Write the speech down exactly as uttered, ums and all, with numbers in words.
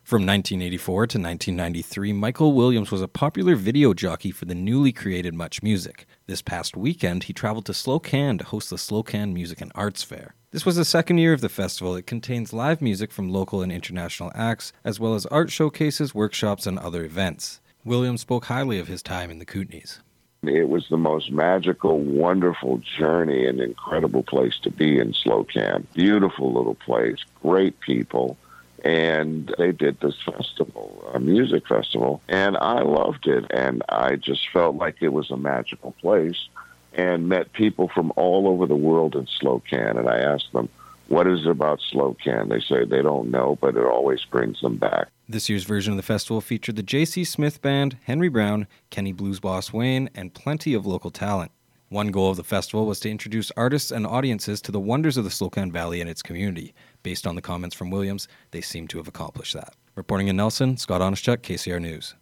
From nineteen eighty-four to nineteen ninety-three, Michael Williams was a popular video jockey for the newly created Much Music. This past weekend, he traveled to Slocan to host the Slocan Music and Arts Fair. This was the second year of the festival. It contains live music from local and international acts, as well as art showcases, workshops, and other events. Williams spoke highly of his time in the Kootenays. It was the most magical, wonderful journey, an incredible place to be in Slocan. Beautiful little place, great people. And they did this festival, a music festival, and I loved it. And I just felt like it was a magical place and met people from all over the world in Slocan. And I asked them, what is it about Slocan? They say they don't know, but it always brings them back. This year's version of the festival featured the J C Smith Band, Henry Brown, Kenny Blues Boss Wayne, and plenty of local talent. One goal of the festival was to introduce artists and audiences to the wonders of the Slocan Valley and its community. Based on the comments from Williams, they seem to have accomplished that. Reporting in Nelson, Scott Onishchuk, K C R News.